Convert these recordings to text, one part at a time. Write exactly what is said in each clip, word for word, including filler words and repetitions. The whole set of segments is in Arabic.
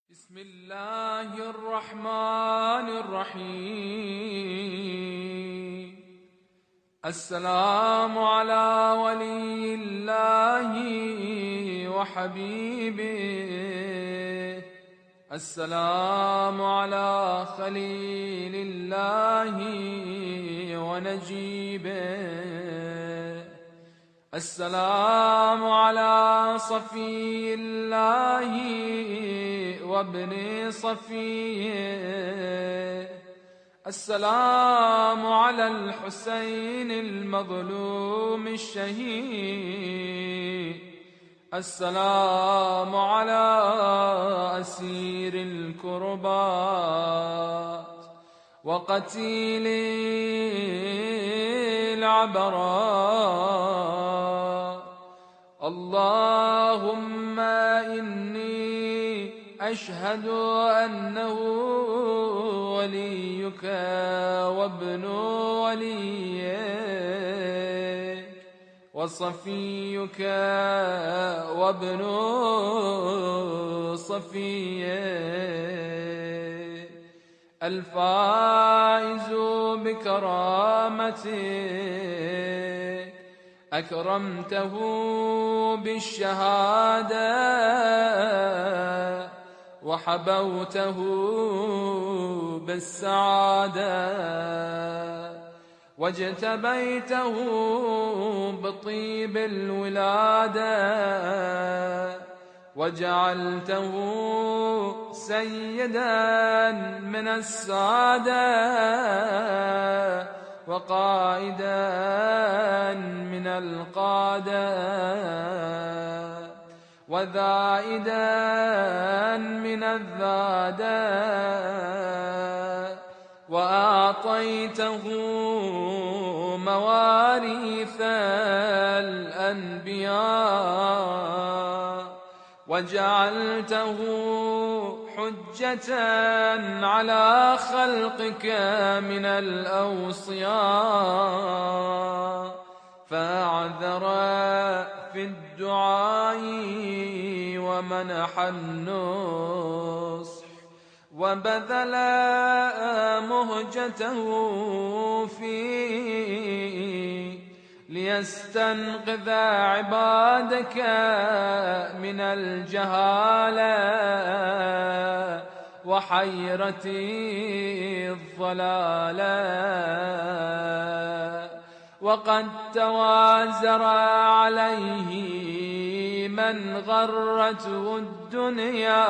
بسم الله الرحمن الرحيم. السلام على ولي الله وحبيبه، السلام على خليل الله ونجيبه، السلام على صفي الله وابن صفيه، السلام على الحسين المظلوم الشهيد، السلام على أسير الكربات وقتيل العبرات. اللهم إني أشهد أنه وليك وابن وليك وصفيك وابن صفيك، الفائز بكرامتك، أكرمته بالشهادة وحبوته بالسعادة، واجتبيته بطيب الولادة، وجعلته سيدا من السادة، وقائدا من القادة، وذائدا من الذادة، وأعطيته مواريث الأنبياء، وجعلته حجة على خلقك من الأوصياء، فأعذر في الدعاء ومنح النصح، وبذل مهجته فيه ليستنقذ عبادك من الجهالة وحيرة الضلالة، وقد توازر عليه من غرته الدنيا،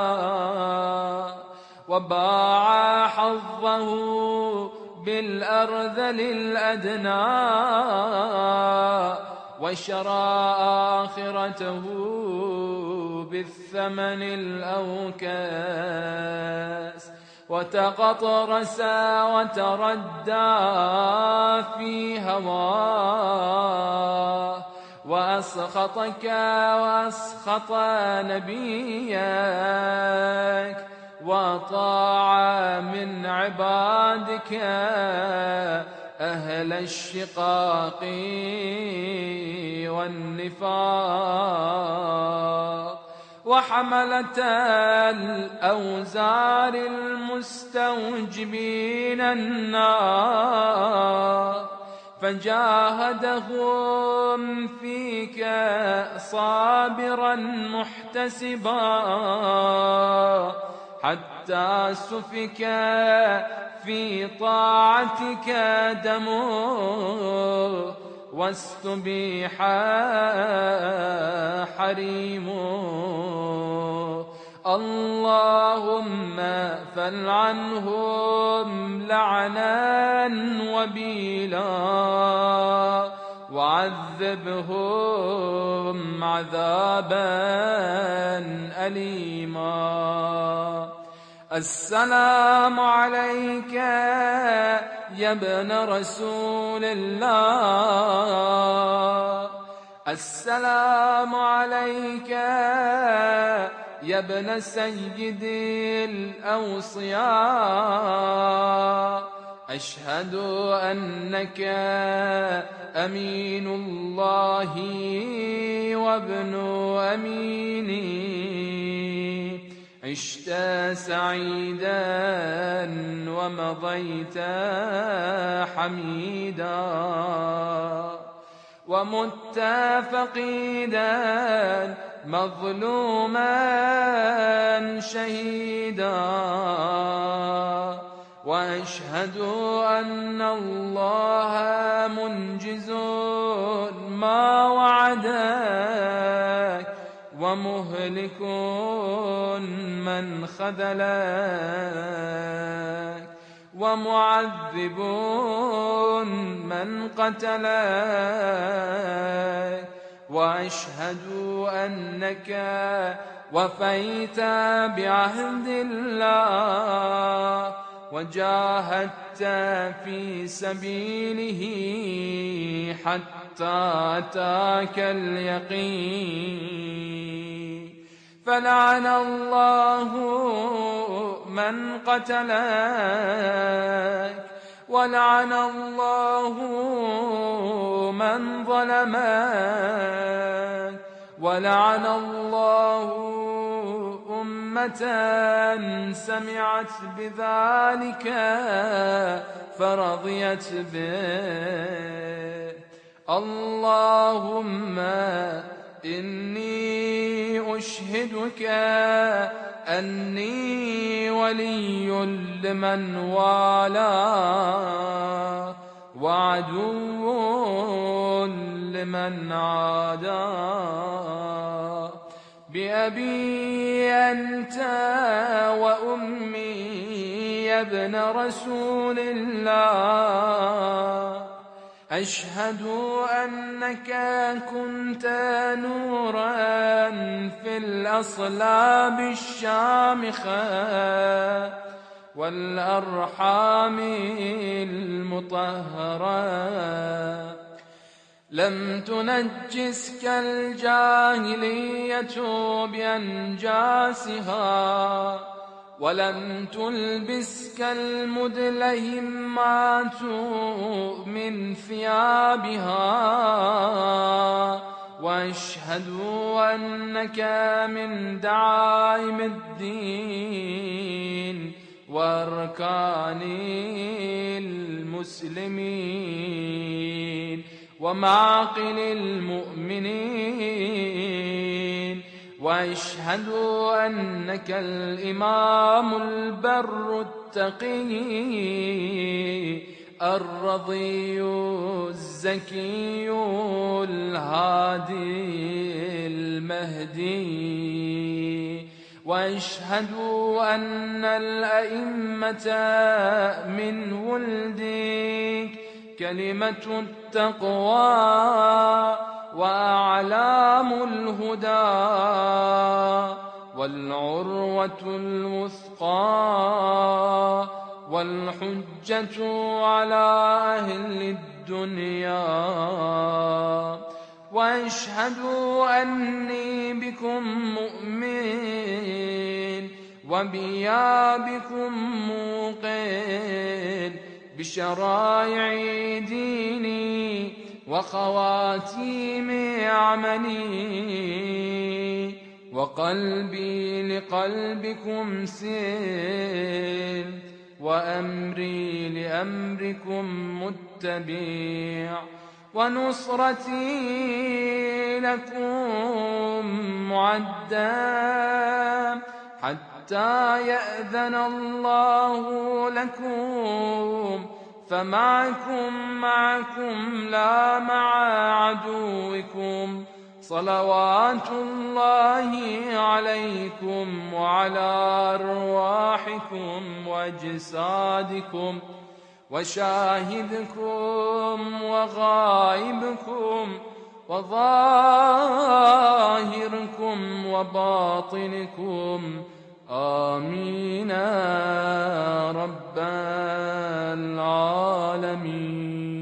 وباع حظه بالأرذل الأدنى، وشرى آخرته بالثمن الأوكاس، وتقطرس وتردى في هواه، وأسخطك وأسخط نبيك، وطاع من عبادك أهل الشقاق والنفاق، وحملة الأوزار المستوجبين النار، فجاهدهم فيك صابرا محتسبا، حتى سفك في طاعتك دمه، واستبيح حريمه. اللهم فلعنهم لعنا وبيلا، وعذبهم عذابا أليما. السلام عليك يا ابن رسول الله، السلام عليك يا ابن سيد الأوصياء، أشهد أنك أمين الله وابن أمينه، عشت سعيدا ومضيت حميدا ومت فقيدا مظلوما شهيدا وأشهد أن الله منجز ما وعدك ومهلك من خذلك ومعذب من قتلك وأشهد أنك وفيت بعهد الله وجاهدت في سبيله حتى أتاك اليقين فلعن الله من قتلك ولعن الله من ظلمك ولعن الله أمة سمعت بذلك فرضيت به اللهم إني أشهدك أني ولي لمن والاه وعدو لمن عاداه بأبي أنت وأمي يا ابن رسول الله أشهد أنك كنت نورا في الأصلاب الشامخة والأرحام المطهرة لم تنجسك الجاهلية بأنجاسها ولم تلبسك المدلهمات من ثيابها وأشهد أنك من دعائم الدين وأركان المسلمين ومعقل المؤمنين وأشهد أنك الإمام البر التقي الرضي الزكي الهادي المهدي وأشهد أن الأئمة من ولدك كلمة التقوى وأعلام الهدى والعروة الوثقى والحجة على أهل الدنيا وأشهد أني بكم مؤمن وبيا بكم موقن بشرائع ديني وخواتيم عملي وقلبي لقلبكم سير وأمري لأمركم متبع ونصرتي لكم معدة حتى يأذن الله لكم فمعكم معكم لا مع عدوكم صلوات الله عليكم وعلى أرواحكم وأجسادكم وشاهدكم وغائبكم وظاهركم وباطنكم آمين رب العالمين.